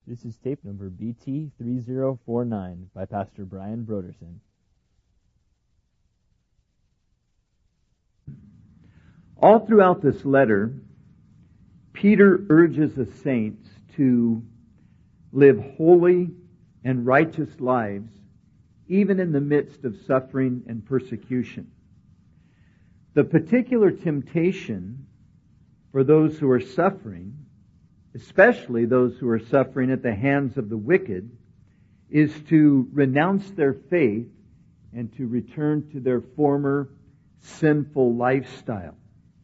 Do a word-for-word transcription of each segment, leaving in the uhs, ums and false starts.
This is tape number B T three zero four nine by Pastor Brian Broderson. All throughout this letter, Peter urges the saints to live holy and righteous lives, even in the midst of suffering and persecution. The particular temptation for those who are suffering, especially those who are suffering at the hands of the wicked, is to renounce their faith and to return to their former sinful lifestyle.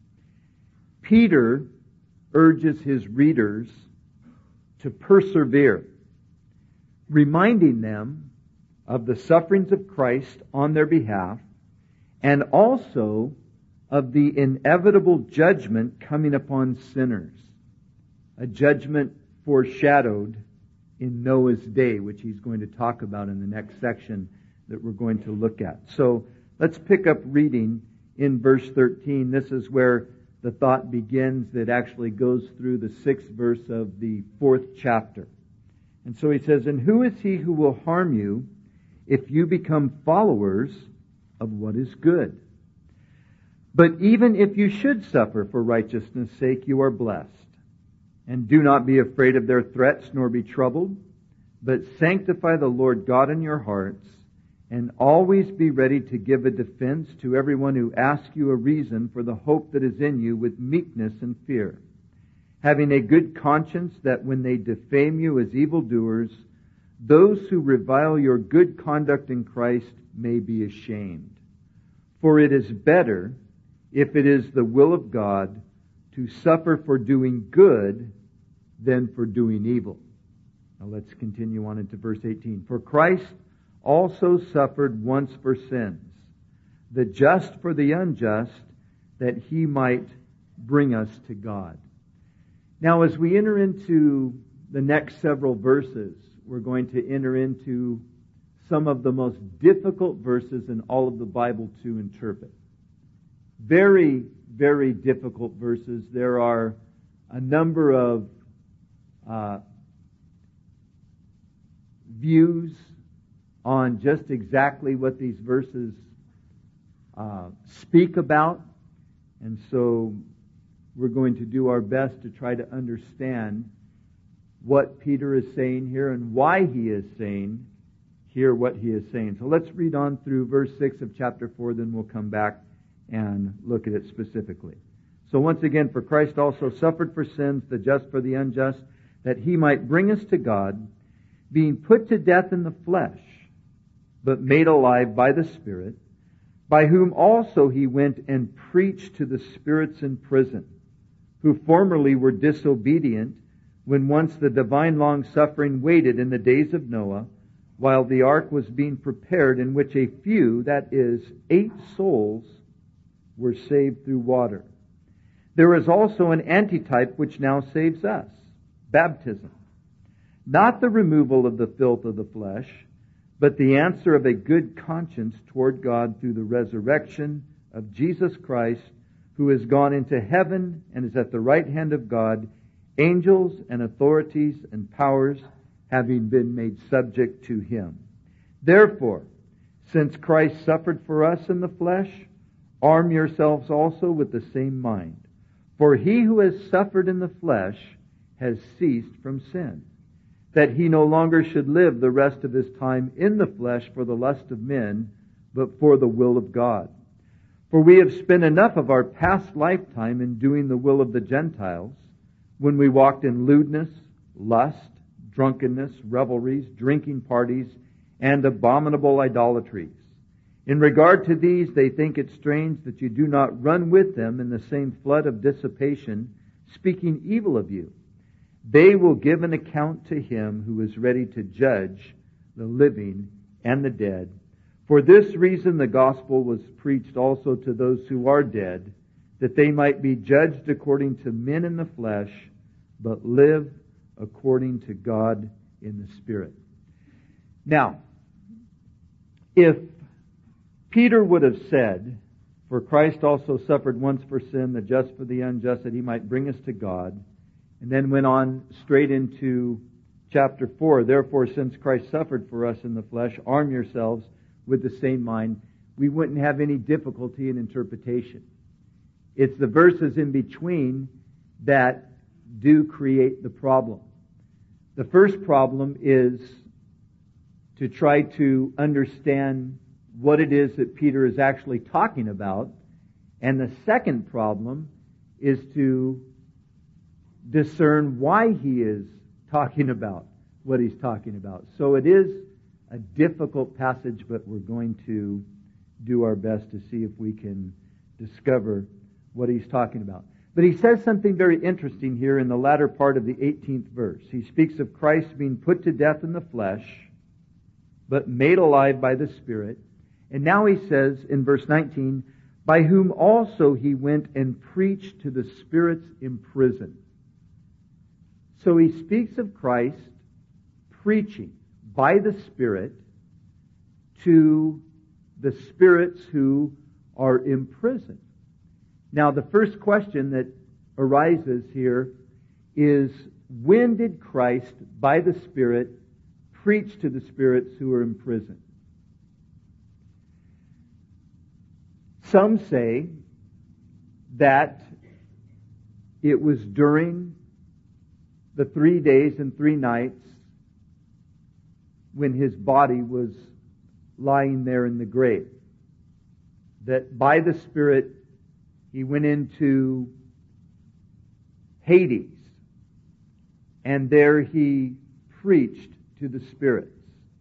Peter urges his readers to persevere, reminding them of the sufferings of Christ on their behalf and also of the inevitable judgment coming upon sinners. A judgment foreshadowed in Noah's day, which he's going to talk about in the next section that we're going to look at. So let's pick up reading in verse thirteen. This is where the thought begins that actually goes through the sixth verse of the fourth chapter. And so he says, "And who is he who will harm you if you become followers of what is good? But even if you should suffer for righteousness' sake, you are blessed. And do not be afraid of their threats, nor be troubled, but sanctify the Lord God in your hearts, and always be ready to give a defense to everyone who asks you a reason for the hope that is in you with meekness and fear, having a good conscience that when they defame you as evildoers, those who revile your good conduct in Christ may be ashamed. For it is better, if it is the will of God, to suffer for doing good than for doing evil." Now let's continue on into verse eighteen. "For Christ also suffered once for sins, the just for the unjust, that he might bring us to God." Now as we enter into the next several verses, we're going to enter into some of the most difficult verses in all of the Bible to interpret. Very, very difficult verses. There are a number of uh, views on just exactly what these verses uh, speak about. And so we're going to do our best to try to understand what Peter is saying here and why he is saying here what he is saying. So let's read on through verse six of chapter four, then we'll come back and look at it specifically. "So once again, for Christ also suffered for sins, the just for the unjust, that he might bring us to God, being put to death in the flesh, but made alive by the Spirit, by whom also he went and preached to the spirits in prison, who formerly were disobedient, when once the divine long-suffering waited in the days of Noah, while the ark was being prepared, in which a few, that is, eight souls, were saved through water. There is also an antitype which now saves us, baptism. Not the removal of the filth of the flesh, but the answer of a good conscience toward God through the resurrection of Jesus Christ, who has gone into heaven and is at the right hand of God, angels and authorities and powers having been made subject to him. Therefore, since Christ suffered for us in the flesh, arm yourselves also with the same mind. For he who has suffered in the flesh has ceased from sin, that he no longer should live the rest of his time in the flesh for the lust of men, but for the will of God. For we have spent enough of our past lifetime in doing the will of the Gentiles, when we walked in lewdness, lust, drunkenness, revelries, drinking parties, and abominable idolatries. In regard to these, they think it strange that you do not run with them in the same flood of dissipation, speaking evil of you. They will give an account to him who is ready to judge the living and the dead. For this reason the gospel was preached also to those who are dead, that they might be judged according to men in the flesh, but live according to God in the Spirit." Now, if Peter would have said, "For Christ also suffered once for sin, the just for the unjust, that he might bring us to God," and then went on straight into chapter four. Therefore, since Christ suffered for us in the flesh, arm yourselves with the same mind. We wouldn't have any difficulty in interpretation. It's the verses in between that do create the problem. The first problem is to try to understand what it is that Peter is actually talking about. And the second problem is to discern why he is talking about what he's talking about. So it is a difficult passage, but we're going to do our best to see if we can discover what he's talking about. But he says something very interesting here in the latter part of the eighteenth verse. He speaks of Christ being put to death in the flesh, but made alive by the Spirit. And now he says in verse nineteen, by whom also he went and preached to the spirits in prison. So he speaks of Christ preaching by the Spirit to the spirits who are in prison. Now, the first question that arises here is, when did Christ, by the Spirit, preach to the spirits who are in prison? Some say that it was during the three days and three nights when his body was lying there in the grave. That by the Spirit, he went into Hades, and there he preached to the spirits.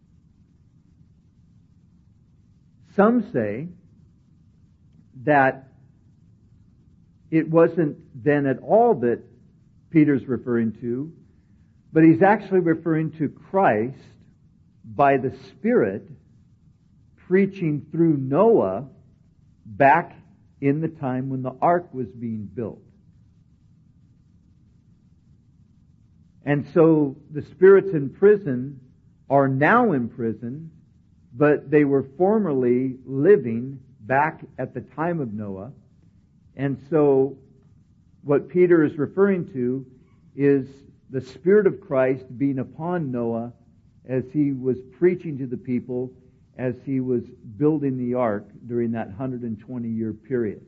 Some say that it wasn't then at all that Peter's referring to, but he's actually referring to Christ by the Spirit preaching through Noah back in the time when the ark was being built. And so the spirits in prison are now in prison, but they were formerly living back at the time of Noah. And so what Peter is referring to is the Spirit of Christ being upon Noah as he was preaching to the people, as he was building the ark during that one hundred twenty year period.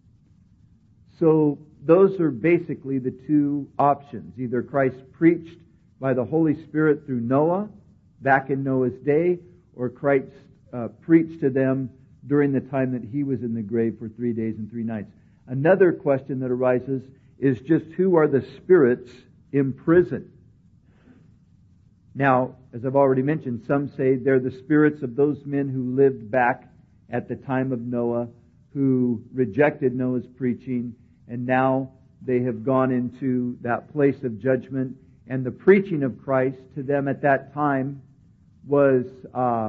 So those are basically the two options. Either Christ preached by the Holy Spirit through Noah, back in Noah's day, or Christ uh, preached to them during the time that he was in the grave for three days and three nights. Another question that arises is just who are the spirits in prison? Now, as I've already mentioned, some say they're the spirits of those men who lived back at the time of Noah, who rejected Noah's preaching, and now they have gone into that place of judgment. And the preaching of Christ to them at that time was uh,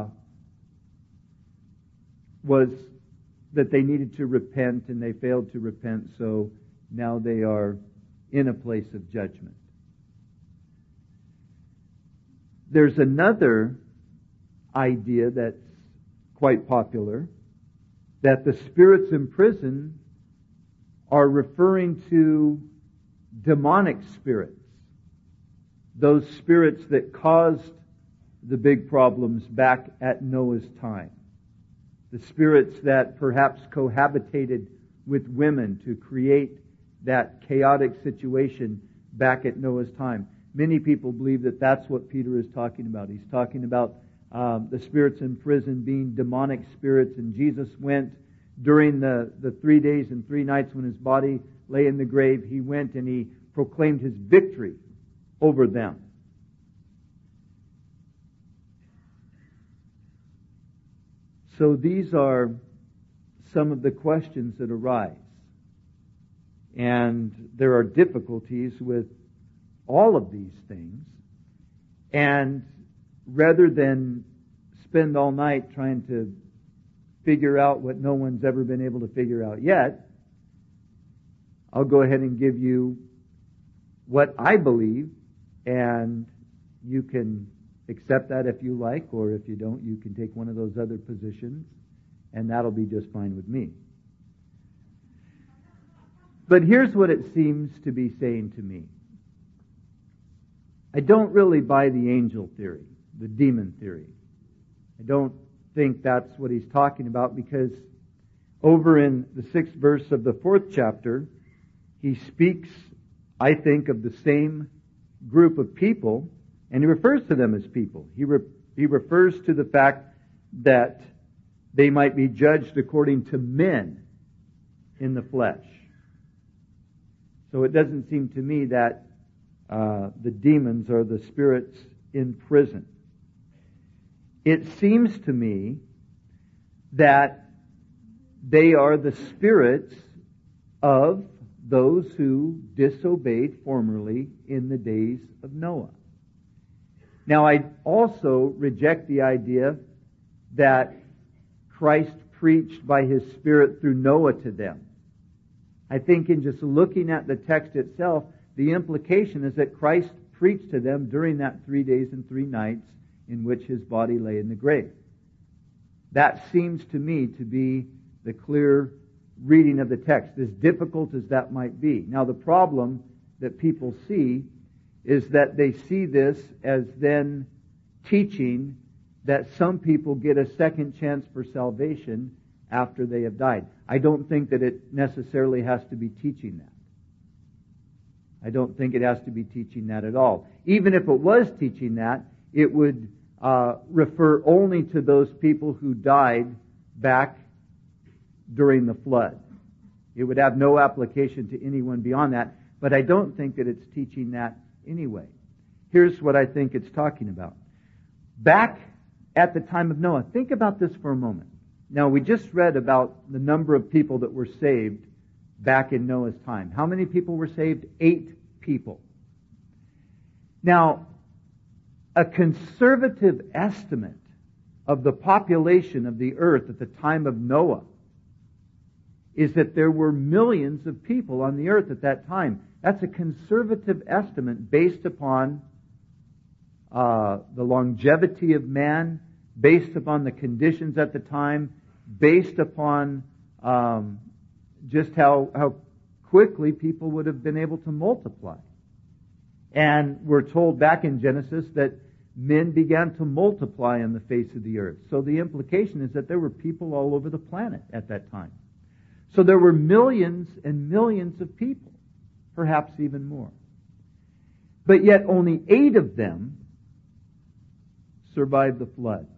was that they needed to repent, and they failed to repent, so now they are in a place of judgment. There's another idea that's quite popular, that the spirits in prison are referring to demonic spirits, those spirits that caused the big problems back at Noah's time, the spirits that perhaps cohabitated with women to create that chaotic situation back at Noah's time. Many people believe that that's what Peter is talking about. He's talking about um, the spirits in prison being demonic spirits, and Jesus went during the, the three days and three nights when his body lay in the grave. He went and he proclaimed his victory over them. So these are some of the questions that arise. And there are difficulties with all of these things. And rather than spend all night trying to figure out what no one's ever been able to figure out yet, I'll go ahead and give you what I believe, and you can accept that if you like, or if you don't, you can take one of those other positions, and that'll be just fine with me. But here's what it seems to be saying to me. I don't really buy the angel theory, the demon theory. I don't think that's what he's talking about, because over in the sixth verse of the fourth chapter, he speaks, I think, of the same group of people, and he refers to them as people. He re- he refers to the fact that they might be judged according to men in the flesh. So it doesn't seem to me that uh, the demons are the spirits in prison. It seems to me that they are the spirits of those who disobeyed formerly in the days of Noah. Now, I also reject the idea that Christ preached by His Spirit through Noah to them. I think in just looking at the text itself, the implication is that Christ preached to them during that three days and three nights in which His body lay in the grave. That seems to me to be the clear reading of the text, as difficult as that might be. Now, the problem that people see is that they see this as then teaching that some people get a second chance for salvation after they have died. I don't think that it necessarily has to be teaching that. I don't think it has to be teaching that at all. Even if it was teaching that, it would uh, refer only to those people who died back during the flood. It would have no application to anyone beyond that, but I don't think that it's teaching that anyway. Here's what I think it's talking about. Back at the time of Noah, think about this for a moment. Now, we just read about the number of people that were saved back in Noah's time. How many people were saved? Eight people. Now, a conservative estimate of the population of the earth at the time of Noah is that there were millions of people on the earth at that time. That's a conservative estimate based upon uh, the longevity of man, based upon the conditions at the time, based upon um, just how, how quickly people would have been able to multiply. And we're told back in Genesis that men began to multiply on the face of the earth. So the implication is that there were people all over the planet at that time. So there were millions and millions of people, perhaps even more. But yet only eight of them survived the flood.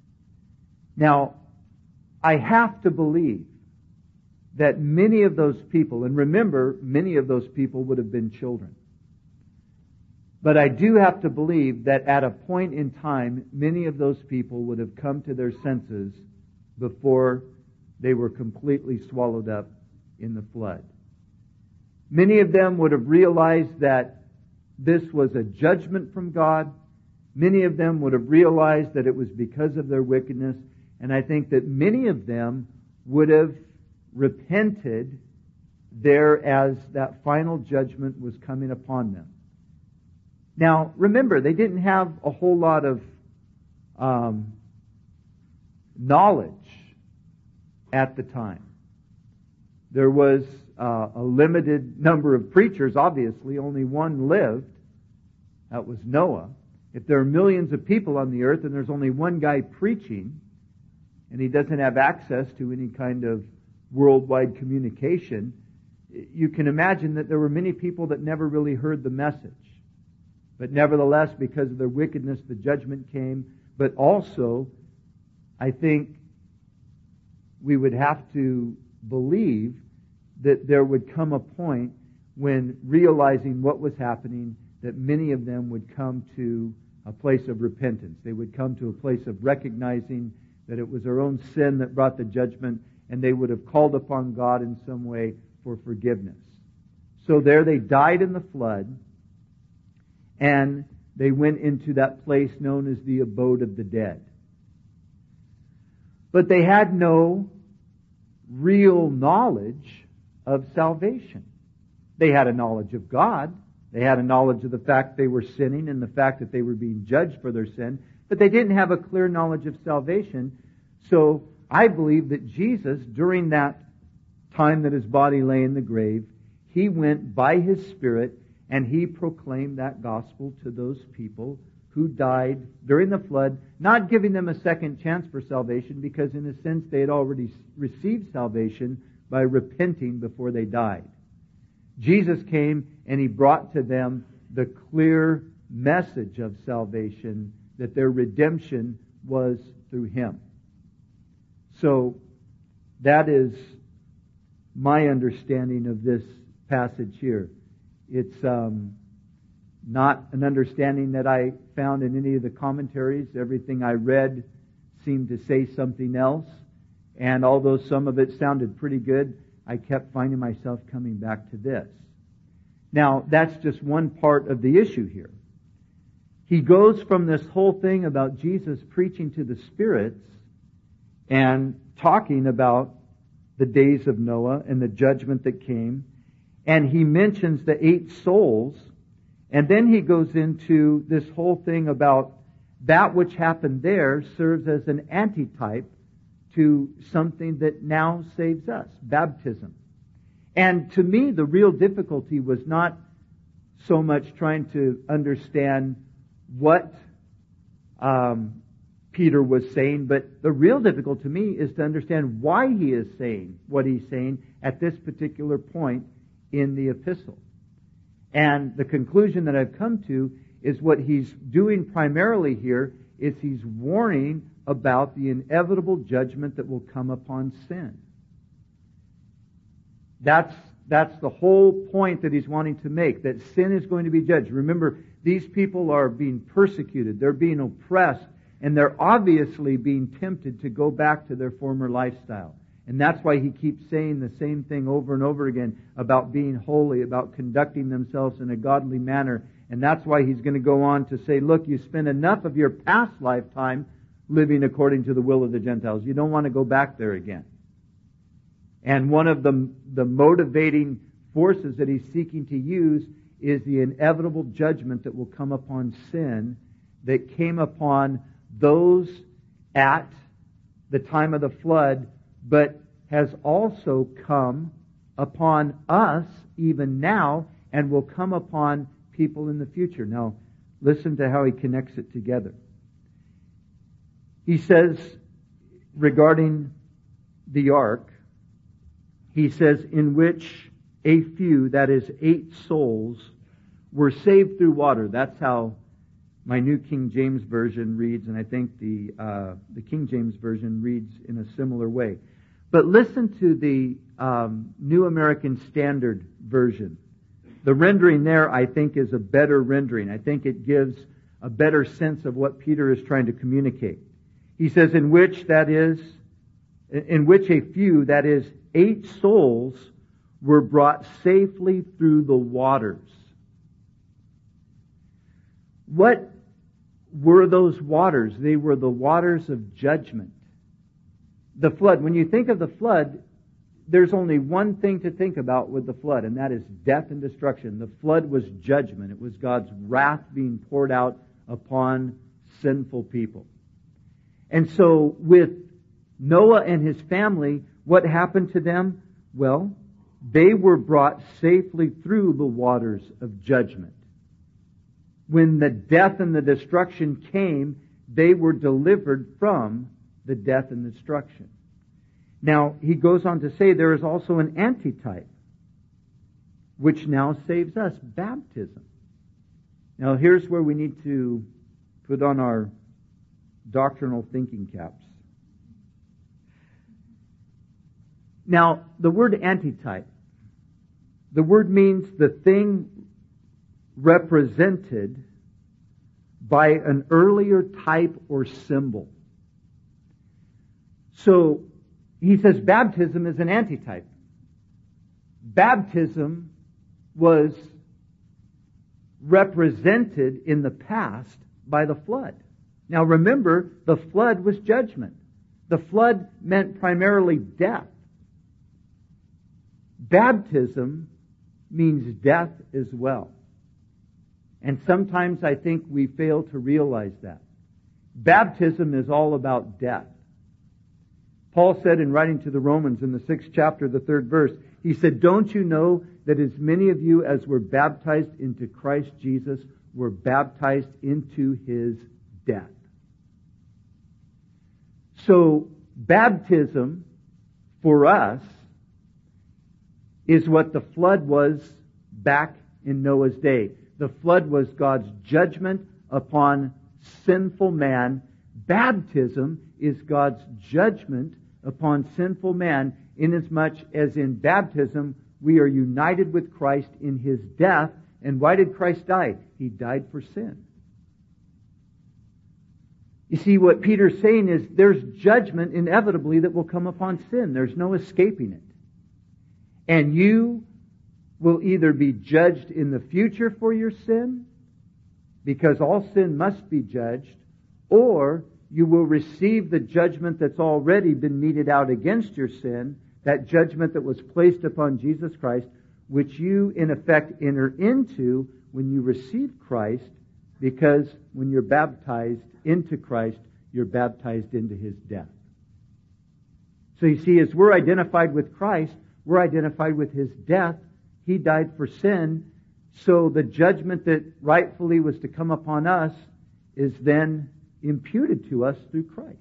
Now, I have to believe that many of those people, and remember, many of those people would have been children. But I do have to believe that at a point in time, many of those people would have come to their senses before they were completely swallowed up in the flood. Many of them would have realized that this was a judgment from God. Many of them would have realized that it was because of their wickedness. And I think that many of them would have repented there as that final judgment was coming upon them. Now, remember, they didn't have a whole lot of um, knowledge at the time. There was uh, a limited number of preachers, obviously. Only one lived. That was Noah. If there are millions of people on the earth and there's only one guy preaching, and he doesn't have access to any kind of worldwide communication, you can imagine that there were many people that never really heard the message. But nevertheless, because of their wickedness, the judgment came. But also, I think we would have to believe that there would come a point when, realizing what was happening, that many of them would come to a place of repentance. They would come to a place of recognizing that it was their own sin that brought the judgment, and they would have called upon God in some way for forgiveness. So there they died in the flood, and they went into that place known as the abode of the dead. But they had no real knowledge of salvation. They had a knowledge of God. They had a knowledge of the fact they were sinning and the fact that they were being judged for their sin. But they didn't have a clear knowledge of salvation. So I believe that Jesus, during that time that His body lay in the grave, He went by His Spirit And he proclaimed that gospel to those people who died during the flood, not giving them a second chance for salvation, because in a sense they had already received salvation by repenting before they died. Jesus came and he brought to them the clear message of salvation, that their redemption was through him. So that is my understanding of this passage here. It's um, not an understanding that I found in any of the commentaries. Everything I read seemed to say something else. And although some of it sounded pretty good, I kept finding myself coming back to this. Now, that's just one part of the issue here. He goes from this whole thing about Jesus preaching to the spirits and talking about the days of Noah and the judgment that came. And he mentions the eight souls. And then he goes into this whole thing about that which happened there serves as an antitype to something that now saves us, baptism. And to me, the real difficulty was not so much trying to understand what um, Peter was saying, but the real difficulty to me is to understand why he is saying what he's saying at this particular point in the epistle. And the conclusion that I've come to is what he's doing primarily here is he's warning about the inevitable judgment that will come upon sin. That's, that's the whole point that he's wanting to make, that sin is going to be judged. Remember, these people are being persecuted, they're being oppressed, and they're obviously being tempted to go back to their former lifestyle. And that's why he keeps saying the same thing over and over again about being holy, about conducting themselves in a godly manner. And that's why he's going to go on to say, look, you spent enough of your past lifetime living according to the will of the Gentiles. You don't want to go back there again. And one of the, the motivating forces that he's seeking to use is the inevitable judgment that will come upon sin that came upon those at the time of the flood, but has also come upon us even now and will come upon people in the future. Now, listen to how he connects it together. He says regarding the ark, he says, in which a few, that is eight souls, were saved through water. That's how my New King James Version reads, and I think the uh, the King James Version reads in a similar way. But listen to the um, New American Standard Version. The rendering there, I think, is a better rendering. I think it gives a better sense of what Peter is trying to communicate. He says, in which, that is, in which a few, that is, eight souls, were brought safely through the waters. What were those waters? They were the waters of judgment. The flood. When you think of the flood, there's only one thing to think about with the flood, and that is death and destruction. The flood was judgment. It was God's wrath being poured out upon sinful people. And so with Noah and his family, what happened to them? Well, they were brought safely through the waters of judgment. When the death and the destruction came, they were delivered from the death and destruction. Now, he goes on to say there is also an antitype, which now saves us, baptism. Now, here's where we need to put on our doctrinal thinking caps. Now, the word antitype, the word means the thing represented by an earlier type or symbol. So, he says baptism is an antitype. Baptism was represented in the past by the flood. Now remember, the flood was judgment. The flood meant primarily death. Baptism means death as well. And sometimes I think we fail to realize that. Baptism is all about death. Paul said in writing to the Romans in the sixth chapter, the third verse, he said, "Don't you know that as many of you as were baptized into Christ Jesus were baptized into His death?" So, baptism for us is what the flood was back in Noah's day. The flood was God's judgment upon sinful man. Baptism is God's judgment upon sinful man, inasmuch as in baptism we are united with Christ in His death. And why did Christ die? He died for sin. You see, what Peter's saying is there's judgment inevitably that will come upon sin. There's no escaping it. And you will either be judged in the future for your sin, because all sin must be judged, or you will receive the judgment that's already been meted out against your sin, that judgment that was placed upon Jesus Christ, which you in effect enter into when you receive Christ, because when you're baptized into Christ, you're baptized into His death. So you see, as we're identified with Christ, we're identified with His death. He died for sin, so the judgment that rightfully was to come upon us is then imputed to us through Christ.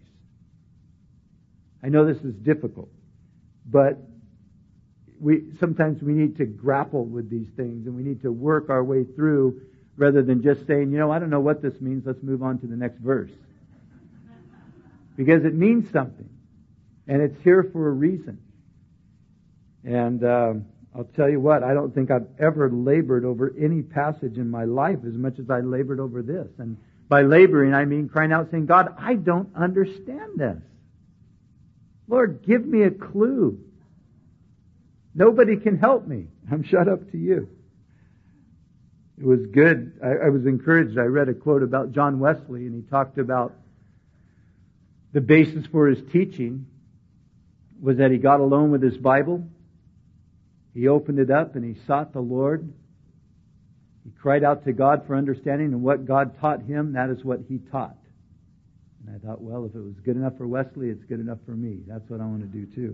I know this is difficult, but we sometimes we need to grapple with these things, and we need to work our way through rather than just saying, you know, I don't know what this means, let's move on to the next verse. Because it means something, and it's here for a reason. And uh, I'll tell you what, I don't think I've ever labored over any passage in my life as much as I labored over this. And by laboring, I mean crying out saying, God, I don't understand this. Lord, give me a clue. Nobody can help me. I'm shut up to you. It was good. I, I was encouraged. I read a quote about John Wesley, and he talked about the basis for his teaching was that he got alone with his Bible. He opened it up and he sought the Lord. He cried out to God for understanding, and what God taught him, that is what he taught. And I thought, well, if it was good enough for Wesley, it's good enough for me. That's what I want to do too.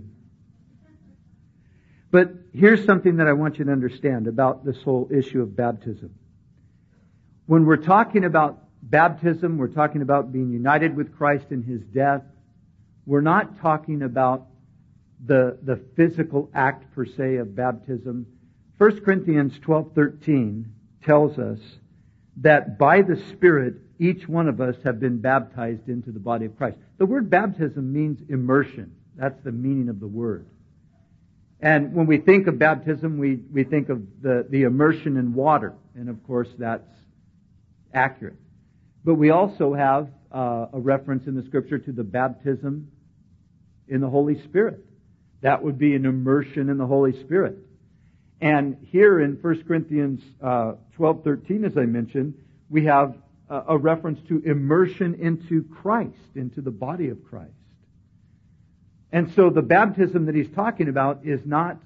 But here's something that I want you to understand about this whole issue of baptism. When we're talking about baptism, we're talking about being united with Christ in His death. We're not talking about the, the physical act per se of baptism. First Corinthians twelve thirteen tells us that by the Spirit, each one of us have been baptized into the body of Christ. The word baptism means immersion. That's the meaning of the word. And when we think of baptism, we, we think of the, the immersion in water. And of course, that's accurate. But we also have uh, a reference in the Scripture to the baptism in the Holy Spirit. That would be an immersion in the Holy Spirit. And here in First Corinthians uh, twelve thirteen, as I mentioned, we have a, a reference to immersion into Christ, into the body of Christ. And so the baptism that he's talking about is not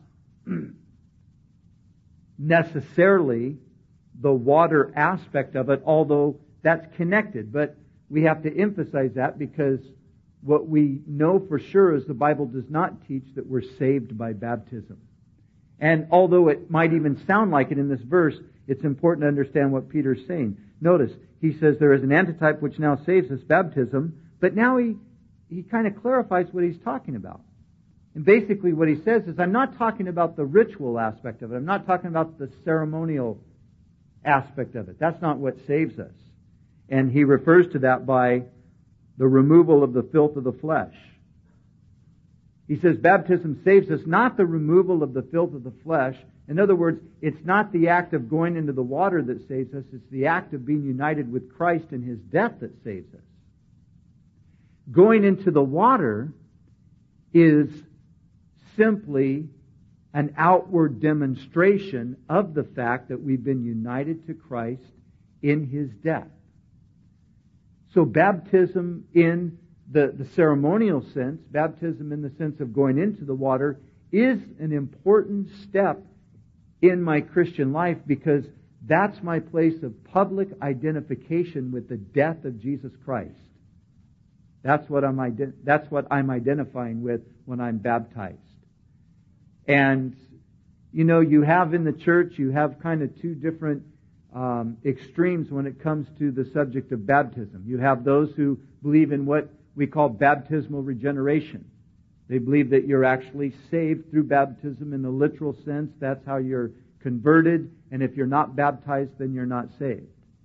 necessarily the water aspect of it, although that's connected. But we have to emphasize that because what we know for sure is the Bible does not teach that we're saved by baptism. And although it might even sound like it in this verse, it's important to understand what Peter's saying. Notice, he says there is an antitype which now saves us, baptism, but now he he kind of clarifies what he's talking about. And basically what he says is, I'm not talking about the ritual aspect of it. I'm not talking about the ceremonial aspect of it. That's not what saves us. And he refers to that by the removal of the filth of the flesh. He says baptism saves us, not the removal of the filth of the flesh. In other words, it's not the act of going into the water that saves us. It's the act of being united with Christ in His death that saves us. Going into the water is simply an outward demonstration of the fact that we've been united to Christ in His death. So baptism in the, the ceremonial sense, baptism in the sense of going into the water, is an important step in my Christian life because that's my place of public identification with the death of Jesus Christ. That's what I'm ident- that's what I'm identifying with when I'm baptized. And, you know, you have in the church, you have kind of two different um, extremes when it comes to the subject of baptism. You have those who believe in what we call baptismal regeneration. They believe that you're actually saved through baptism in the literal sense. That's how you're converted. And if you're not baptized, then you're not saved.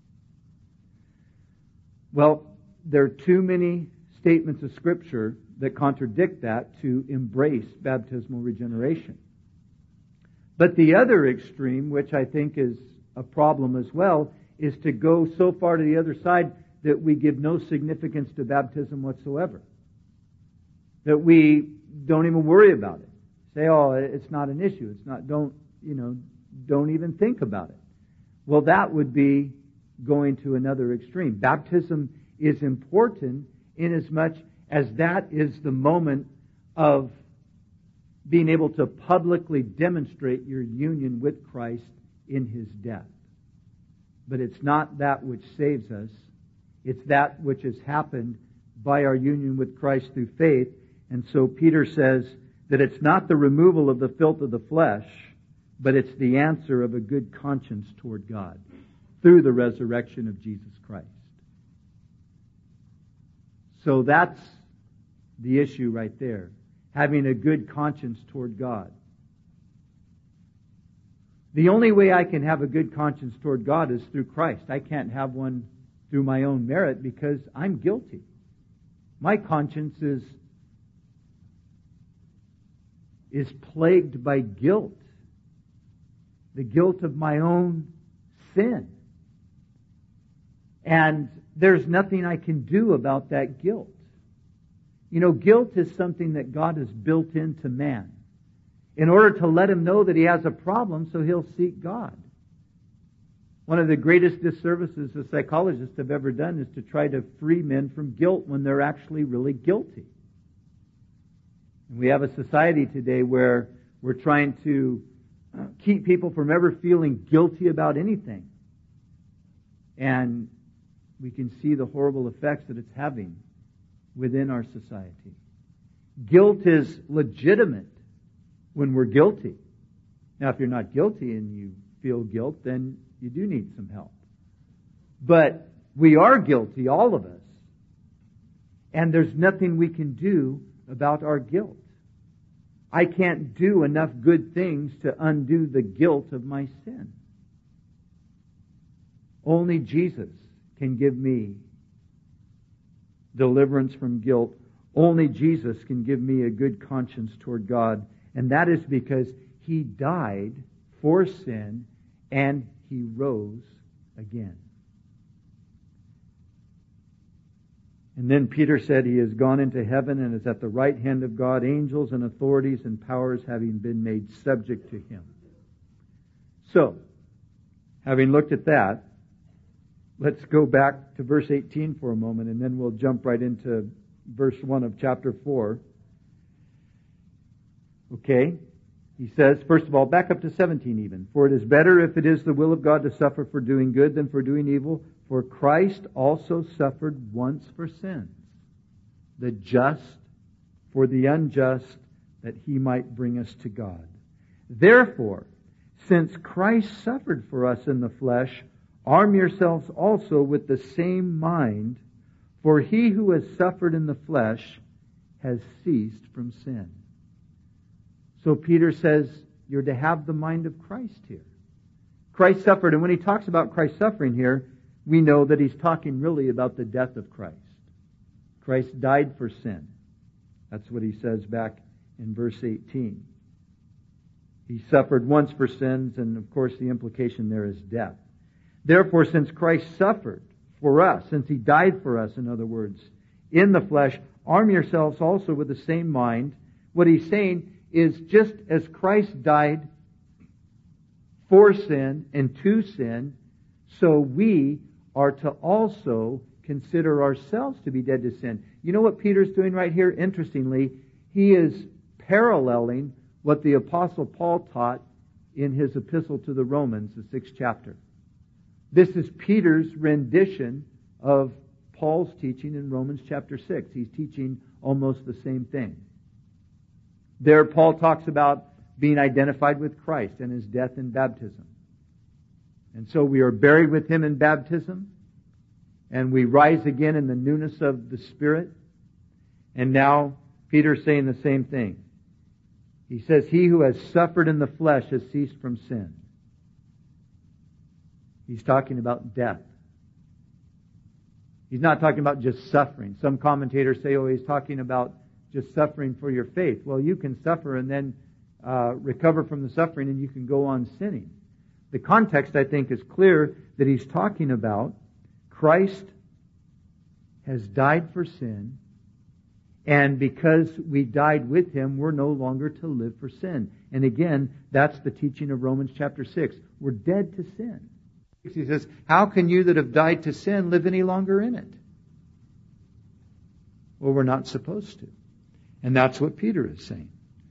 Well, there are too many statements of Scripture that contradict that to embrace baptismal regeneration. But the other extreme, which I think is a problem as well, is to go so far to the other side that we give no significance to baptism whatsoever. That we don't even worry about it. Say, oh, it's not an issue. It's not, don't, you know, don't even think about it. Well, that would be going to another extreme. Baptism is important inasmuch as that is the moment of being able to publicly demonstrate your union with Christ in His death. But it's not that which saves us. It's that which has happened by our union with Christ through faith. And so Peter says that it's not the removal of the filth of the flesh, but it's the answer of a good conscience toward God through the resurrection of Jesus Christ. So that's the issue right there. Having a good conscience toward God. The only way I can have a good conscience toward God is through Christ. I can't have one through my own merit because I'm guilty. My conscience is, is plagued by guilt. The guilt of my own sin. And there's nothing I can do about that guilt. You know, guilt is something that God has built into man in order to let him know that he has a problem, so he'll seek God. One of the greatest disservices the psychologists have ever done is to try to free men from guilt when they're actually really guilty. And we have a society today where we're trying to keep people from ever feeling guilty about anything. And we can see the horrible effects that it's having within our society. Guilt is legitimate when we're guilty. Now, if you're not guilty and you feel guilt, then you do need some help. But we are guilty, all of us. And there's nothing we can do about our guilt. I can't do enough good things to undo the guilt of my sin. Only Jesus can give me deliverance from guilt. Only Jesus can give me a good conscience toward God. And that is because He died for sin and He rose again. And then Peter said He has gone into heaven and is at the right hand of God, angels and authorities and powers having been made subject to Him. So, having looked at that, let's go back to verse eighteen for a moment, and then we'll jump right into verse one of chapter four. Okay? He says, first of all, back up to seventeen even. For it is better if it is the will of God to suffer for doing good than for doing evil. For Christ also suffered once for sins, the just for the unjust, that He might bring us to God. Therefore, since Christ suffered for us in the flesh, arm yourselves also with the same mind, for he who has suffered in the flesh has ceased from sin. So Peter says you're to have the mind of Christ here. Christ suffered, and when he talks about Christ suffering here, we know that he's talking really about the death of Christ. Christ died for sin. That's what he says back in verse eighteen. He suffered once for sins, and of course the implication there is death. Therefore, since Christ suffered for us, since He died for us, in other words, in the flesh, arm yourselves also with the same mind. What he's saying is just as Christ died for sin and to sin, so we are to also consider ourselves to be dead to sin. You know what Peter's doing right here? Interestingly, he is paralleling what the Apostle Paul taught in his epistle to the Romans, the sixth chapter. This is Peter's rendition of Paul's teaching in Romans chapter six. He's teaching almost the same thing. There, Paul talks about being identified with Christ and His death in baptism. And so we are buried with Him in baptism, and we rise again in the newness of the Spirit. And now Peter's saying the same thing. He says, he who has suffered in the flesh has ceased from sin. He's talking about death. He's not talking about just suffering. Some commentators say, oh, he's talking about just suffering for your faith. Well, you can suffer and then uh, recover from the suffering, and you can go on sinning. The context, I think, is clear that he's talking about Christ has died for sin, and because we died with Him, we're no longer to live for sin. And again, that's the teaching of Romans chapter six. We're dead to sin. He says, how can you that have died to sin live any longer in it? Well, we're not supposed to. And that's what Peter is saying.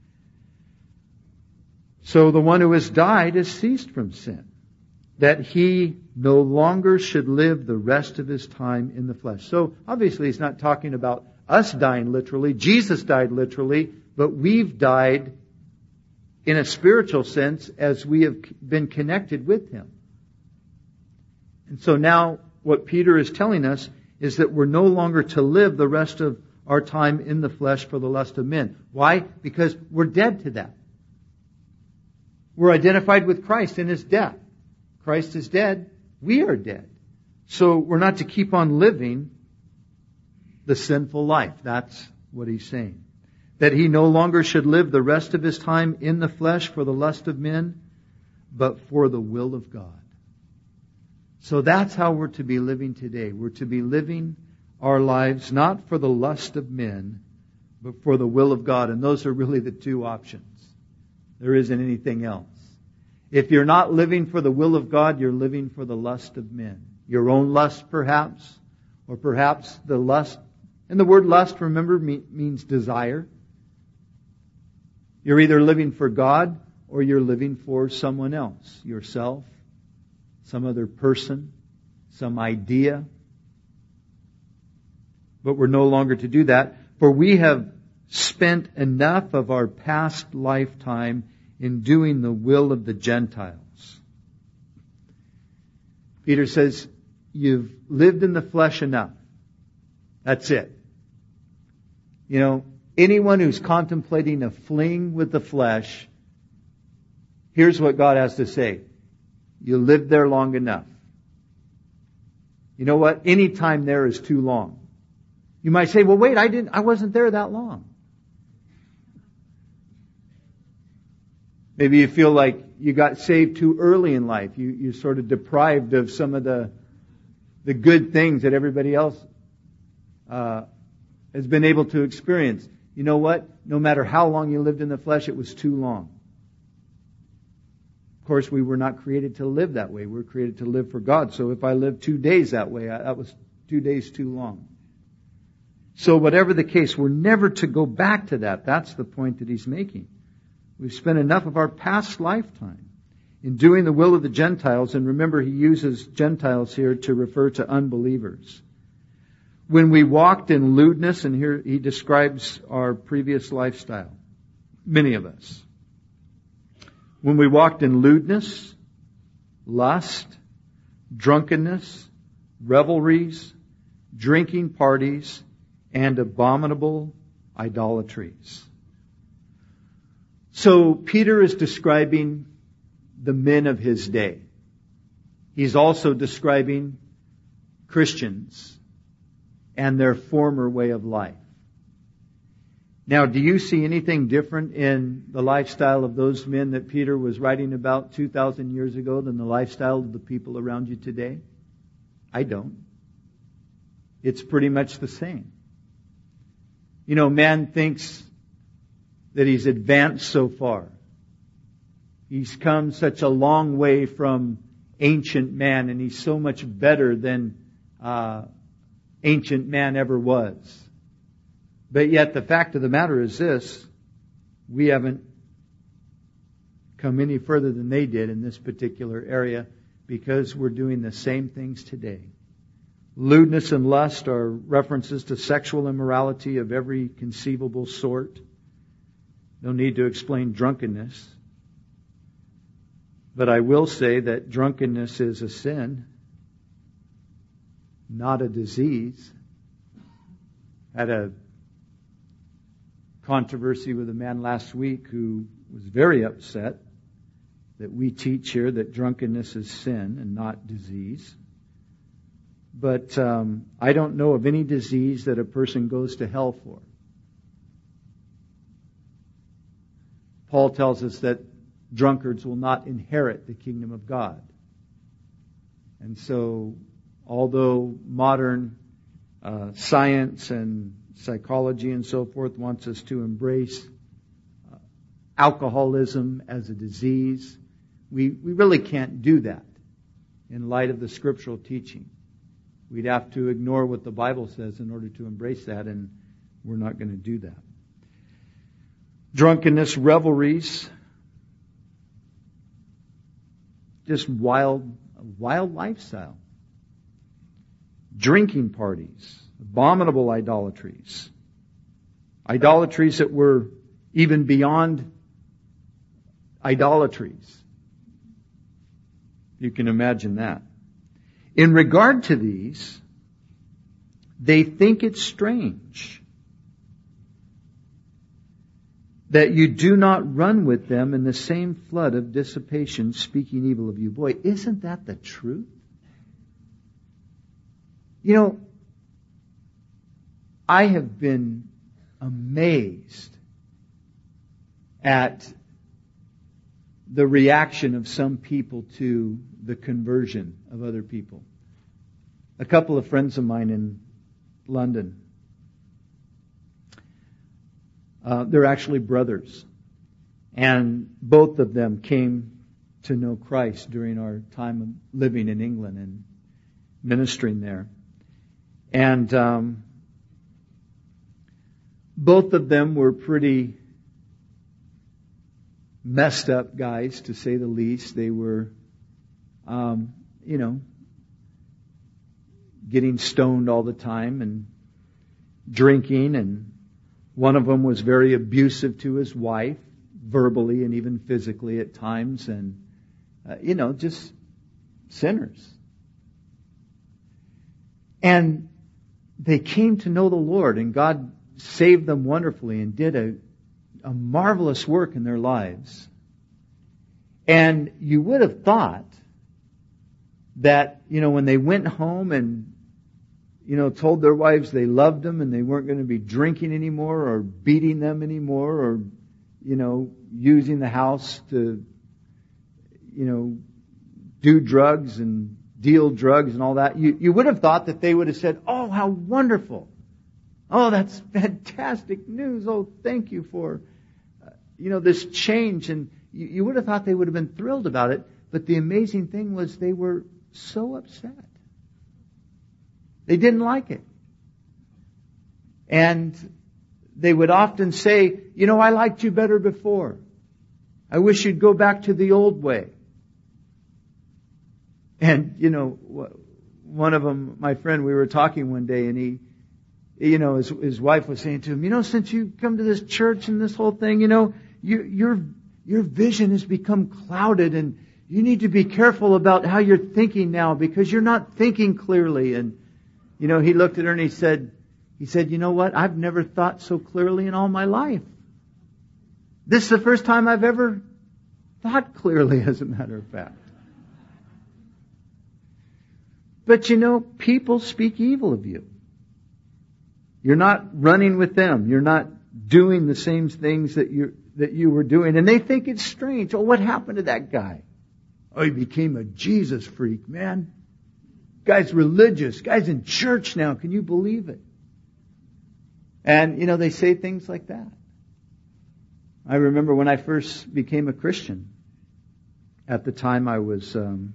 So the one who has died has ceased from sin, that he no longer should live the rest of his time in the flesh. So obviously he's not talking about us dying literally. Jesus died literally, but we've died in a spiritual sense as we have been connected with Him. And so now what Peter is telling us is that we're no longer to live the rest of our time in the flesh for the lust of men. Why? Because we're dead to that. We're identified with Christ in His death. Christ is dead. We are dead. So we're not to keep on living the sinful life. That's what he's saying. That he no longer should live the rest of his time in the flesh for the lust of men, but for the will of God. So that's how we're to be living today. We're to be living our lives not for the lust of men, but for the will of God. And those are really the two options. There isn't anything else. If you're not living for the will of God, you're living for the lust of men. Your own lust, perhaps, or perhaps the lust. And the word lust, remember, means desire. You're either living for God or you're living for someone else. Yourself, some other person, some idea. But we're no longer to do that, for we have spent enough of our past lifetime in doing the will of the Gentiles. Peter says, you've lived in the flesh enough. That's it. You know, anyone who's contemplating a fling with the flesh, here's what God has to say. You lived there long enough. You know what? Any time there is too long. You might say, well, wait, I didn't, I wasn't there that long. Maybe you feel like you got saved too early in life. You, you're sort of deprived of some of the, the good things that everybody else uh, has been able to experience. You know what? No matter how long you lived in the flesh, it was too long. Of course, we were not created to live that way. We were created to live for God. So if I lived two days that way, I, that was two days too long. So whatever the case, we're never to go back to that. That's the point that he's making. We've spent enough of our past lifetime in doing the will of the Gentiles. And remember, he uses Gentiles here to refer to unbelievers. When we walked in lewdness, and here he describes our previous lifestyle, many of us. When we walked in lewdness, lust, drunkenness, revelries, drinking parties, and abominable idolatries. So Peter is describing the men of his day. He's also describing Christians and their former way of life. Now, do you see anything different in the lifestyle of those men that Peter was writing about two thousand years ago than the lifestyle of the people around you today? I don't. It's pretty much the same. You know, man thinks that he's advanced so far. He's come such a long way from ancient man, and he's so much better than uh, ancient man ever was. But yet the fact of the matter is this: we haven't come any further than they did in this particular area, because we're doing the same things today. Lewdness and lust are references to sexual immorality of every conceivable sort. No need to explain drunkenness. But I will say that drunkenness is a sin, not a disease. I had a controversy with a man last week who was very upset that we teach here that drunkenness is sin and not disease. But um, I don't know of any disease that a person goes to hell for. Paul tells us that drunkards will not inherit the kingdom of God. And so, although modern uh, science and psychology and so forth wants us to embrace uh, alcoholism as a disease, we, we really can't do that in light of the scriptural teaching. We'd have to ignore what the Bible says in order to embrace that, and we're not going to do that. Drunkenness, revelries, just wild, wild lifestyle. Drinking parties, abominable idolatries, idolatries that were even beyond idolatries. You can imagine that. In regard to these, they think it strange that you do not run with them in the same flood of dissipation, speaking evil of you. Boy, isn't that the truth? You know, I have been amazed at the reaction of some people to the conversion of other people. A couple of friends of mine in London, uh, they're actually brothers, and both of them came to know Christ during our time of living in England and ministering there. And um, both of them were pretty messed up guys, to say the least. They were, um, you know, getting stoned all the time and drinking. And one of them was very abusive to his wife, verbally and even physically at times. And, uh, you know, just sinners. And they came to know the Lord, and God saved them wonderfully and did a a marvelous work in their lives. And you would have thought that, you know, when they went home and, you know, told their wives they loved them and they weren't going to be drinking anymore or beating them anymore or, you know, using the house to, you know, do drugs and deal drugs and all that, you, you would have thought that they would have said, "Oh, how wonderful. Oh, that's fantastic news. Oh, thank you for, uh, you know, this change." And you, you would have thought they would have been thrilled about it. But the amazing thing was they were so upset. They didn't like it. And they would often say, "You know, I liked you better before. I wish you'd go back to the old way." And, you know, one of them, my friend, we were talking one day, and he, you know, his, his wife was saying to him, "You know, since you come to this church and this whole thing, you know, you, your your vision has become clouded, and you need to be careful about how you're thinking now because you're not thinking clearly." And, you know, he looked at her and he said, he said, "You know what? I've never thought so clearly in all my life. This is the first time I've ever thought clearly, as a matter of fact." But, you know, people speak evil of you. You're not running with them. You're not doing the same things that you that you were doing. And they think it's strange. "Oh, what happened to that guy? Oh, he became a Jesus freak, man. Guy's religious. Guy's in church now. Can you believe it?" And, you know, they say things like that. I remember when I first became a Christian. At the time I was, um,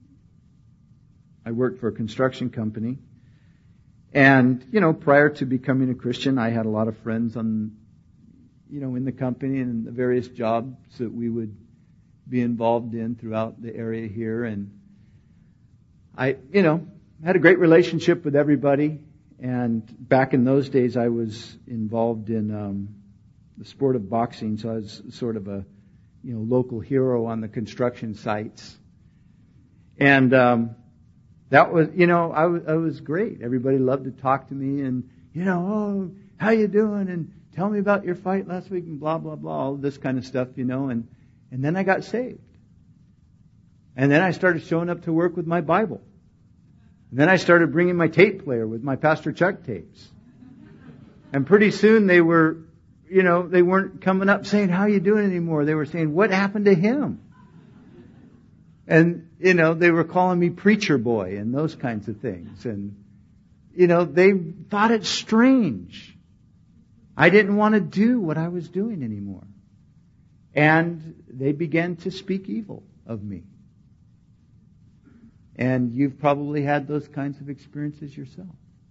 I worked for a construction company. And, you know, prior to becoming a Christian, I had a lot of friends on, you know, in the company and the various jobs that we would be involved in throughout the area here. And I, you know, had a great relationship with everybody. And back in those days, I was involved in um, the sport of boxing, so I was sort of a you know local hero on the construction sites. And um, that was, you know, I was, I was great. Everybody loved to talk to me, and you know, oh, how you doing? And tell me about your fight last week, and blah blah blah, all this kind of stuff, you know. And and then I got saved, and then I started showing up to work with my Bible. And then I started bringing my tape player with my Pastor Chuck tapes. And pretty soon they were, you know, they weren't coming up saying, how you doing anymore? They were saying, what happened to him? And, you know, they were calling me preacher boy and those kinds of things. And, you know, they thought it strange. I didn't want to do what I was doing anymore. And they began to speak evil of me. And you've probably had those kinds of experiences yourself.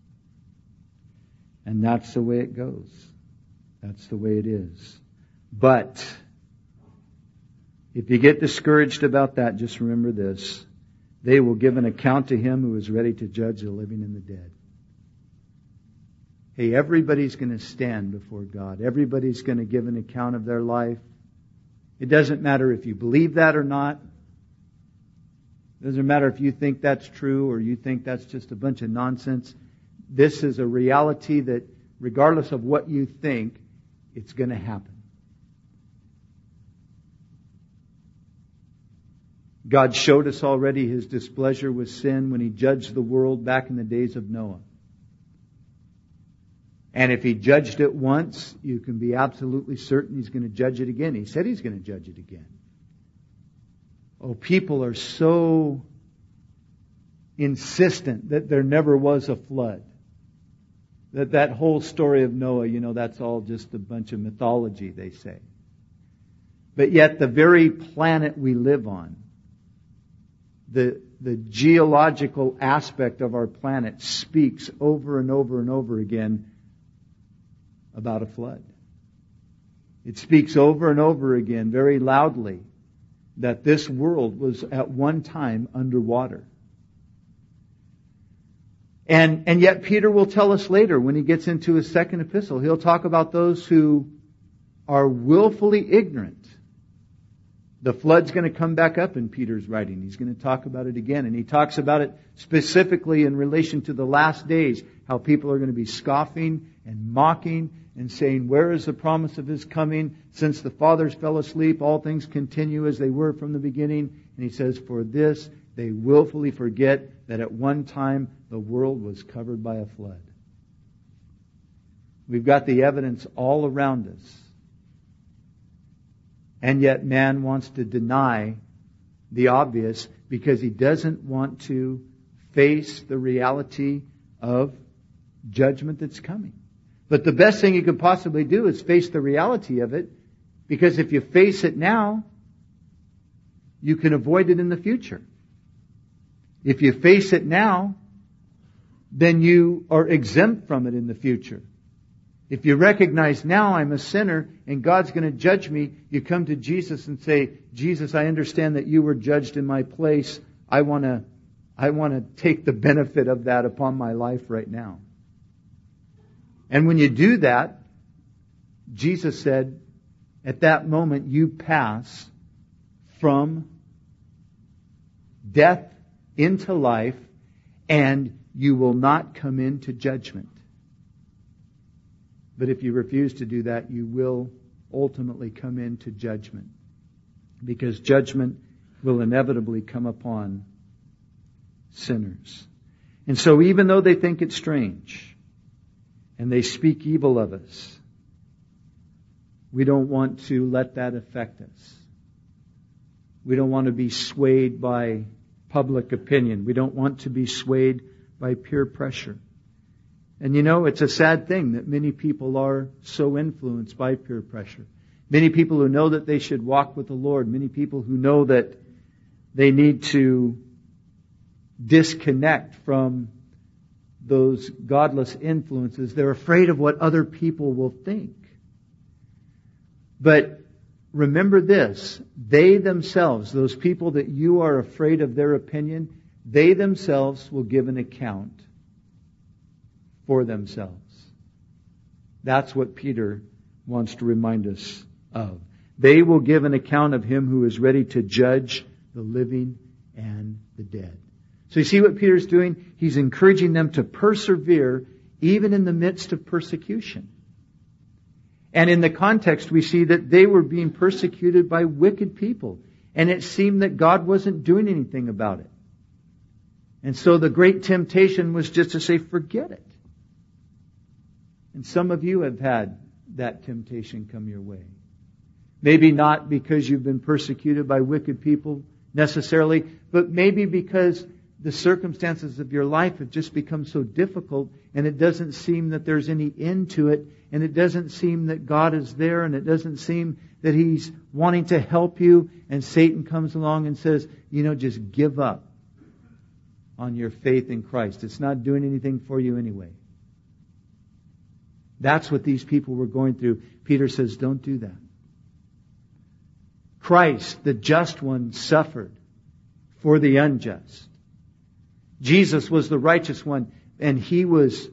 And that's the way it goes. That's the way it is. But if you get discouraged about that, just remember this. They will give an account to Him who is ready to judge the living and the dead. Hey, everybody's going to stand before God. Everybody's going to give an account of their life. It doesn't matter if you believe that or not. It doesn't matter if you think that's true or you think that's just a bunch of nonsense. This is a reality that regardless of what you think, it's going to happen. God showed us already His displeasure with sin when He judged the world back in the days of Noah. And if He judged it once, you can be absolutely certain He's going to judge it again. He said He's going to judge it again. Oh, people are so insistent that there never was a flood. That that whole story of Noah, you know, that's all just a bunch of mythology, they say. But yet the very planet we live on, the, the geological aspect of our planet speaks over and over and over again about a flood. It speaks over and over again very loudly that this world was at one time underwater. And, and yet Peter will tell us later when he gets into his second epistle, he'll talk about those who are willfully ignorant. The flood's going to come back up in Peter's writing. He's going to talk about it again. And he talks about it specifically in relation to the last days, how people are going to be scoffing and mocking and saying, where is the promise of His coming? Since the fathers fell asleep, all things continue as they were from the beginning. And he says, for this they willfully forget that at one time the world was covered by a flood. We've got the evidence all around us. And yet man wants to deny the obvious because he doesn't want to face the reality of judgment that's coming. But the best thing you could possibly do is face the reality of it, because if you face it now, you can avoid it in the future. If you face it now, then you are exempt from it in the future. If you recognize now I'm a sinner and God's going to judge me, you come to Jesus and say, Jesus, I understand that you were judged in my place. I want to, I want to take the benefit of that upon my life right now. And when you do that, Jesus said, at that moment you pass from death into life, and you will not come into judgment. But if you refuse to do that, you will ultimately come into judgment. Because judgment will inevitably come upon sinners. And so even though they think it's strange, and they speak evil of us, we don't want to let that affect us. We don't want to be swayed by public opinion. We don't want to be swayed by peer pressure. And you know, it's a sad thing that many people are so influenced by peer pressure. Many people who know that they should walk with the Lord. Many people who know that they need to disconnect from those godless influences. They're afraid of what other people will think. But remember this, they themselves, those people that you are afraid of their opinion, they themselves will give an account for themselves. That's what Peter wants to remind us of. They will give an account of Him who is ready to judge the living and the dead. So you see what Peter's doing? He's encouraging them to persevere even in the midst of persecution. And in the context, we see that they were being persecuted by wicked people. And it seemed that God wasn't doing anything about it. And so the great temptation was just to say, forget it. And some of you have had that temptation come your way. Maybe not because you've been persecuted by wicked people necessarily, but maybe because the circumstances of your life have just become so difficult and it doesn't seem that there's any end to it, and it doesn't seem that God is there, and it doesn't seem that He's wanting to help you, and Satan comes along and says, you know, just give up on your faith in Christ. It's not doing anything for you anyway. That's what these people were going through. Peter says, don't do that. Christ, the just one, suffered for the unjust. Jesus was the righteous one, and He was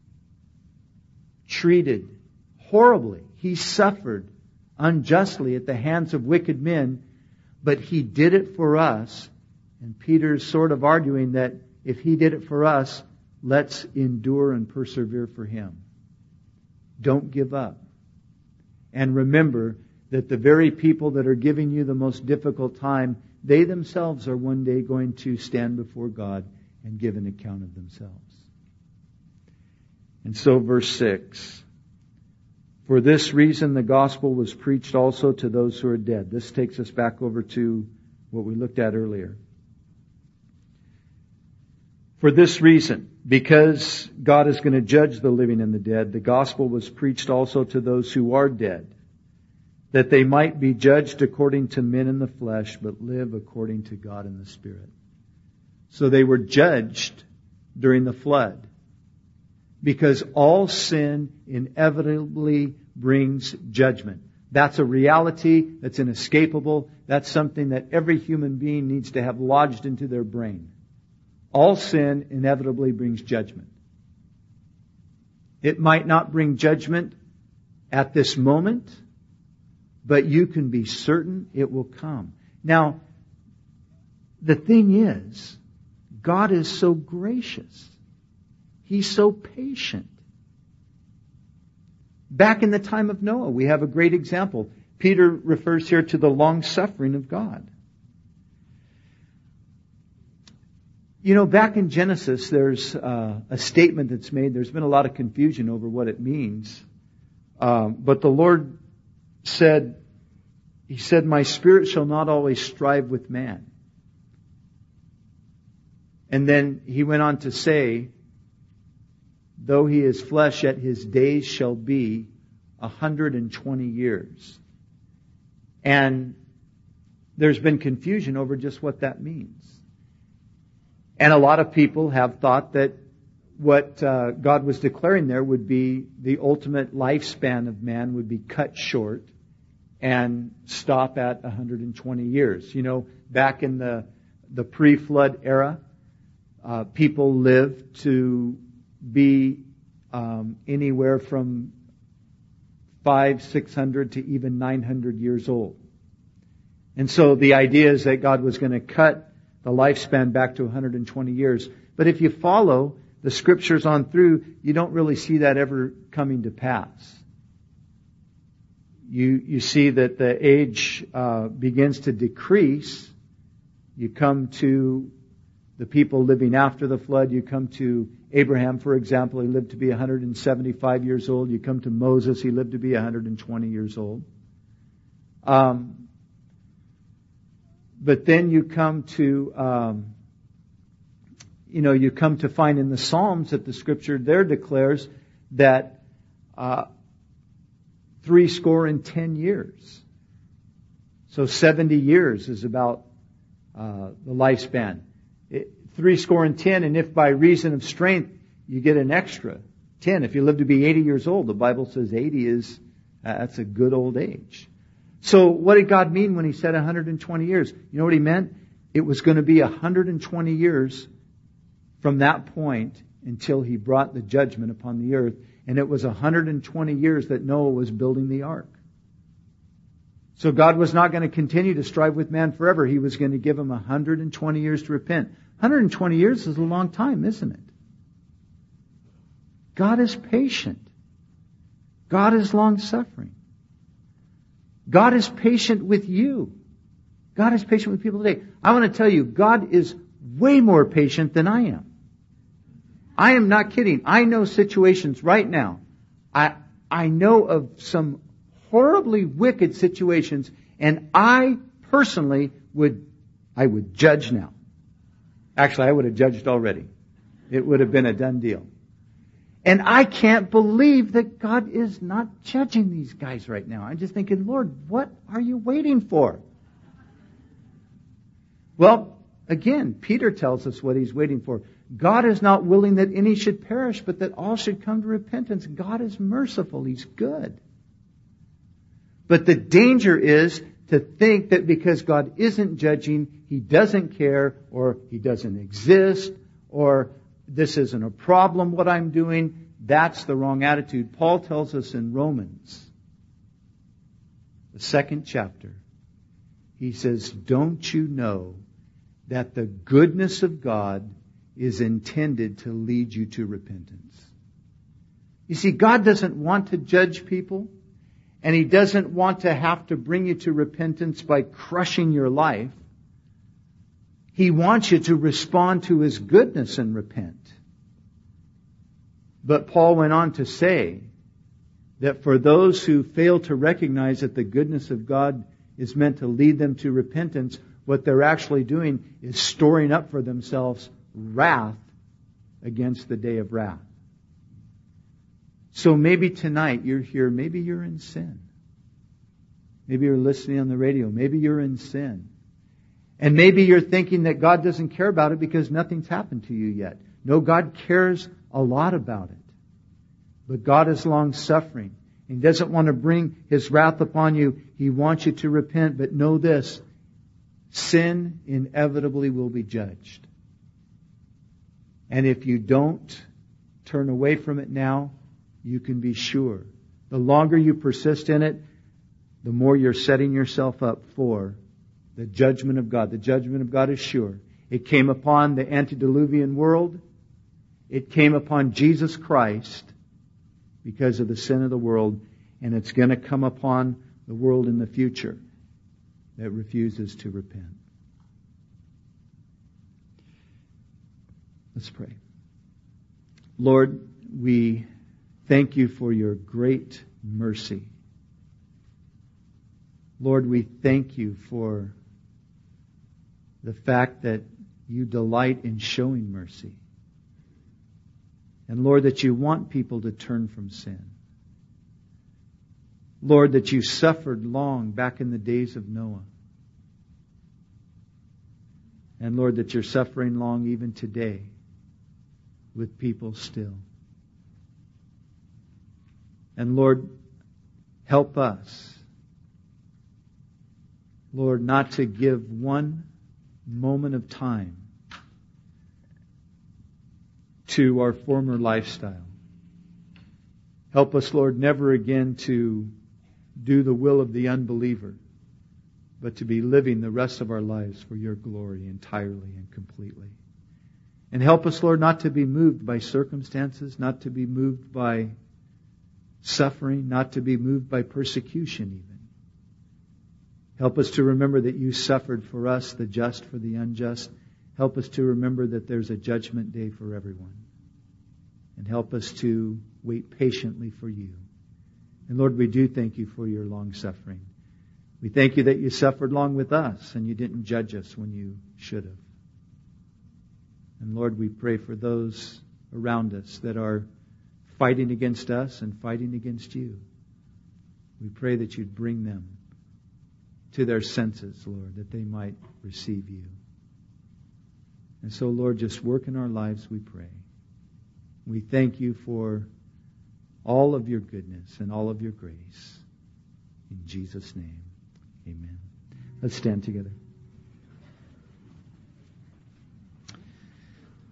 treated horribly. He suffered unjustly at the hands of wicked men, but He did it for us. And Peter's sort of arguing that if He did it for us, let's endure and persevere for Him. Don't give up. And remember that the very people that are giving you the most difficult time, they themselves are one day going to stand before God and give an account of themselves. And so verse six, for this reason the gospel was preached also to those who are dead. This takes us back over to what we looked at earlier. For this reason, because God is going to judge the living and the dead, the gospel was preached also to those who are dead, that they might be judged according to men in the flesh, but live according to God in the Spirit. So they were judged during the flood, because all sin inevitably brings judgment. That's a reality that's inescapable. That's something that every human being needs to have lodged into their brain. All sin inevitably brings judgment. It might not bring judgment at this moment, but you can be certain it will come. Now, the thing is, God is so gracious. He's so patient. Back in the time of Noah, we have a great example. Peter refers here to the long suffering of God. You know, back in Genesis, there's uh, a statement that's made. There's been a lot of confusion over what it means. Um, but the Lord said, He said, my spirit shall not always strive with man. And then He went on to say, though he is flesh, yet his days shall be a hundred and twenty years. And there's been confusion over just what that means. And a lot of people have thought that what uh, God was declaring there would be the ultimate lifespan of man would be cut short and stop at one hundred twenty years. You know, back in the, the pre-flood era, uh, people lived to be um, anywhere from five, six hundred to even nine hundred years old. And so the idea is that God was going to cut the lifespan back to one hundred twenty years. But if you follow the scriptures on through, you don't really see that ever coming to pass. You you see that the age uh, begins to decrease. You come to the people living after the flood. You come to Abraham, for example. He lived to be one hundred seventy-five years old. You come to Moses. He lived to be one hundred twenty years old. Um, but then you come to, um, you know, you come to find in the Psalms that the Scripture there declares that uh, three score and ten years. So seventy years is about uh, the lifespan. It, three score and ten, and if by reason of strength you get an extra ten. If you live to be eighty years old, the Bible says eighty is, uh, that's a good old age. So what did God mean when He said one hundred twenty years? You know what He meant? it was going to be one hundred twenty years from that point until He brought the judgment upon the earth. And it was one hundred twenty years that Noah was building the ark. So God was not going to continue to strive with man forever. He was going to give him one hundred twenty years to repent. one hundred twenty years is a long time, isn't it? God is patient. God is long-suffering. God is patient with you. God is patient with people today. I want to tell you, God is way more patient than I am. I am not kidding. I know situations right now. I I know of some horribly wicked situations, and I personally would I would judge now. Actually, I would have judged already. It would have been a done deal. And I can't believe that God is not judging these guys right now. I'm just thinking, Lord, what are you waiting for? Well, again, Peter tells us what he's waiting for. God is not willing that any should perish, but that all should come to repentance. God is merciful. He's good. But the danger is to think that because God isn't judging, He doesn't care, or He doesn't exist, or this isn't a problem, what I'm doing. That's the wrong attitude. Paul tells us in Romans, the second chapter, he says, don't you know that the goodness of God is intended to lead you to repentance? You see, God doesn't want to judge people, and He doesn't want to have to bring you to repentance by crushing your life. He wants you to respond to His goodness and repent. But Paul went on to say that for those who fail to recognize that the goodness of God is meant to lead them to repentance, what they're actually doing is storing up for themselves wrath against the day of wrath. So maybe tonight you're here, maybe you're in sin. Maybe you're listening on the radio, maybe you're in sin. And maybe you're thinking that God doesn't care about it because nothing's happened to you yet. No, God cares a lot about it. But God is long-suffering. He doesn't want to bring His wrath upon you. He wants you to repent. But know this, sin inevitably will be judged. And if you don't turn away from it now, you can be sure. The longer you persist in it, the more you're setting yourself up for the judgment of God. The judgment of God is sure. It came upon the antediluvian world. It came upon Jesus Christ because of the sin of the world. And it's going to come upon the world in the future that refuses to repent. Let's pray. Lord, we thank You for Your great mercy. Lord, we thank You for the fact that You delight in showing mercy. And Lord, that You want people to turn from sin. Lord, that You suffered long back in the days of Noah. And Lord, that You're suffering long even today with people still. And Lord, help us, Lord, not to give one moment of time to our former lifestyle. Help us, Lord, never again to do the will of the unbeliever, but to be living the rest of our lives for Your glory entirely and completely. And help us, Lord, not to be moved by circumstances, not to be moved by suffering, not to be moved by persecution even. Help us to remember that You suffered for us, the just for the unjust. Help us to remember that there's a judgment day for everyone. And help us to wait patiently for You. And Lord, we do thank You for Your long suffering. We thank You that You suffered long with us and You didn't judge us when You should have. And Lord, we pray for those around us that are fighting against us and fighting against You. We pray that You'd bring them to their senses, Lord, that they might receive You. And so, Lord, just work in our lives, we pray. We thank You for all of Your goodness and all of Your grace. In Jesus' name, amen. Let's stand together.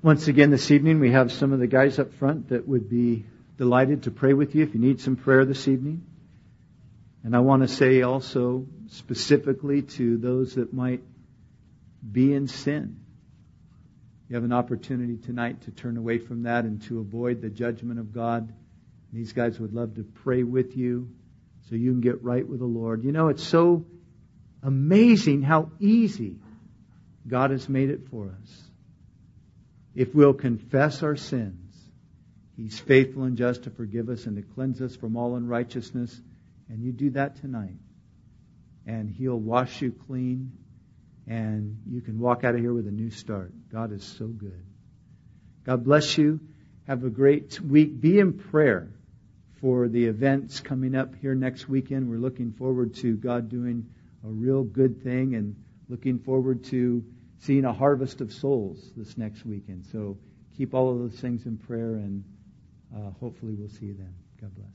Once again this evening, we have some of the guys up front that would be delighted to pray with you if you need some prayer this evening. And I want to say also specifically to those that might be in sin, you have an opportunity tonight to turn away from that and to avoid the judgment of God. These guys would love to pray with you so you can get right with the Lord. You know, it's so amazing how easy God has made it for us. If we'll confess our sins, He's faithful and just to forgive us and to cleanse us from all unrighteousness. And you do that tonight. And He'll wash you clean. And you can walk out of here with a new start. God is so good. God bless you. Have a great week. Be in prayer for the events coming up here next weekend. We're looking forward to God doing a real good thing and looking forward to seeing a harvest of souls this next weekend. So keep all of those things in prayer, and uh, hopefully we'll see you then. God bless.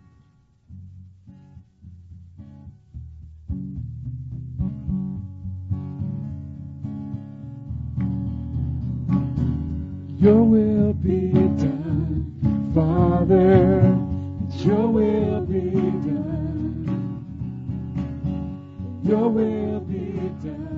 Your will be done, Father. Your will be done. Your will be done.